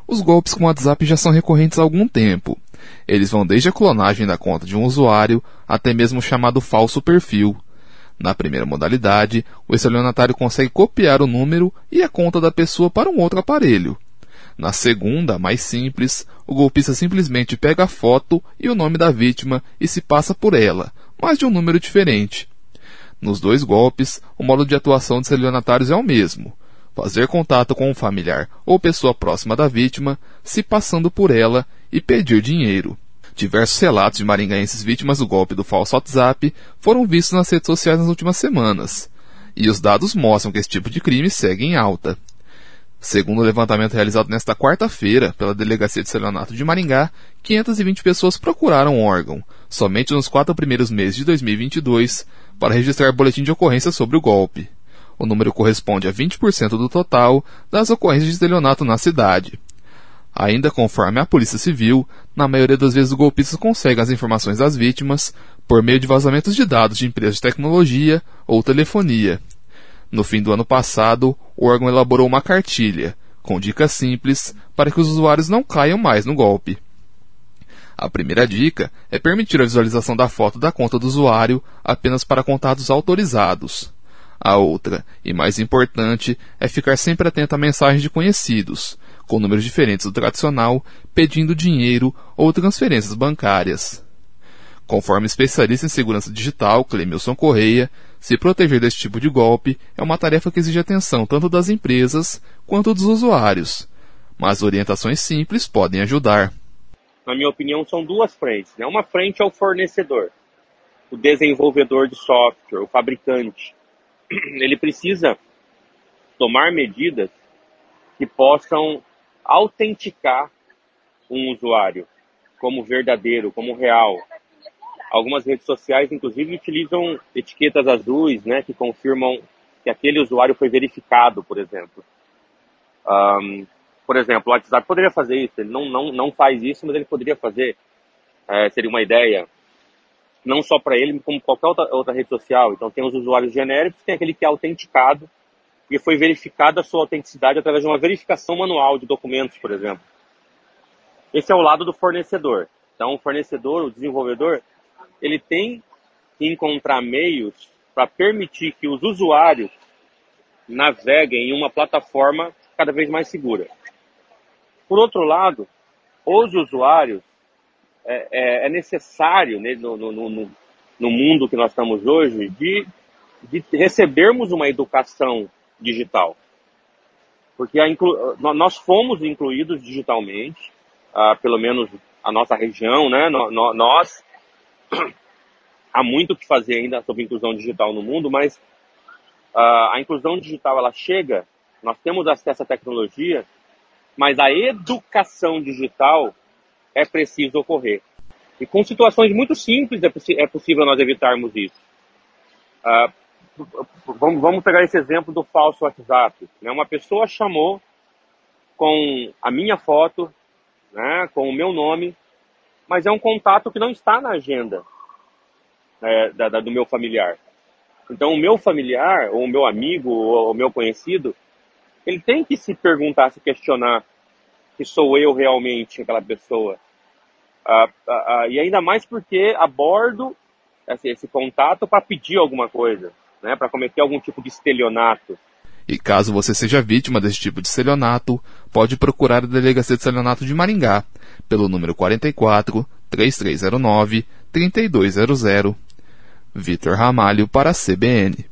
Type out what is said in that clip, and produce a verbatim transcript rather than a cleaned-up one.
Os golpes com WhatsApp já são recorrentes há algum tempo. Eles vão desde a clonagem da conta de um usuário até mesmo o chamado falso perfil. Na primeira modalidade, o estelionatário consegue copiar o número e a conta da pessoa para um outro aparelho. Na segunda, mais simples, o golpista simplesmente pega a foto e o nome da vítima e se passa por ela, mas de um número diferente. Nos dois golpes, o modo de atuação de estelionatários é o mesmo: fazer contato com um familiar ou pessoa próxima da vítima, se passando por ela e pedir dinheiro. Diversos relatos de maringaenses vítimas do golpe do falso WhatsApp foram vistos nas redes sociais nas últimas semanas, e os dados mostram que esse tipo de crime segue em alta. Segundo o levantamento realizado nesta quarta-feira pela Delegacia de Estelionato de Maringá, quinhentas e vinte pessoas procuraram o órgão, somente nos quatro primeiros meses de dois mil e vinte e dois, para registrar boletim de ocorrência sobre o golpe. O número corresponde a vinte por cento do total das ocorrências de estelionato na cidade. Ainda conforme a Polícia Civil, na maioria das vezes os golpistas conseguem as informações das vítimas por meio de vazamentos de dados de empresas de tecnologia ou telefonia. No fim do ano passado, o órgão elaborou uma cartilha, com dicas simples para que os usuários não caiam mais no golpe. A primeira dica é permitir a visualização da foto da conta do usuário apenas para contatos autorizados. A outra, e mais importante, é ficar sempre atento a mensagens de conhecidos, com números diferentes do tradicional, pedindo dinheiro ou transferências bancárias. Conforme especialista em segurança digital, Clemilson Correia, se proteger desse tipo de golpe é uma tarefa que exige atenção tanto das empresas quanto dos usuários. Mas orientações simples podem ajudar. Na minha opinião, são duas frentes, né? Uma frente é o fornecedor, o desenvolvedor de software, o fabricante. Ele precisa tomar medidas que possam autenticar um usuário como verdadeiro, como real. Algumas redes sociais, inclusive, utilizam etiquetas azuis, né, que confirmam que aquele usuário foi verificado, por exemplo. Um, por exemplo, o WhatsApp poderia fazer isso. Ele não, não, não faz isso, mas ele poderia fazer. É, seria uma ideia, não só para ele, como qualquer outra, outra rede social. Então, tem os usuários genéricos, tem aquele que é autenticado e foi verificada a sua autenticidade através de uma verificação manual de documentos, por exemplo. Esse é o lado do fornecedor. Então, o fornecedor, o desenvolvedor, ele tem que encontrar meios para permitir que os usuários naveguem em uma plataforma cada vez mais segura. Por outro lado, os usuários, é, é, é necessário, né, no, no, no, no mundo que nós estamos hoje, de, de recebermos uma educação digital. Porque a inclu... nós fomos incluídos digitalmente, ah, pelo menos a nossa região, né? no, no, nós... Há muito o que fazer ainda sobre inclusão digital no mundo, mas uh, a inclusão digital ela chega, nós temos acesso à tecnologia, mas a educação digital é preciso ocorrer. E com situações muito simples é, é possível nós evitarmos isso. Uh, vamos, vamos pegar esse exemplo do falso WhatsApp. Né? Uma pessoa chamou com a minha foto, né, com o meu nome, mas é um contato que não está na agenda. É, da, da, do meu familiar. Então, o meu familiar, ou o meu amigo, ou o meu conhecido, ele tem que se perguntar, se questionar se sou eu realmente aquela pessoa. Ah, ah, ah, e ainda mais porque abordo esse, esse contato para pedir alguma coisa, né, para cometer algum tipo de estelionato. E caso você seja vítima desse tipo de estelionato, pode procurar a Delegacia de Estelionato de Maringá, pelo número quarenta e quatro, três três zero nove, trinta e dois zero zero. Vitor Ramalho para a C B N.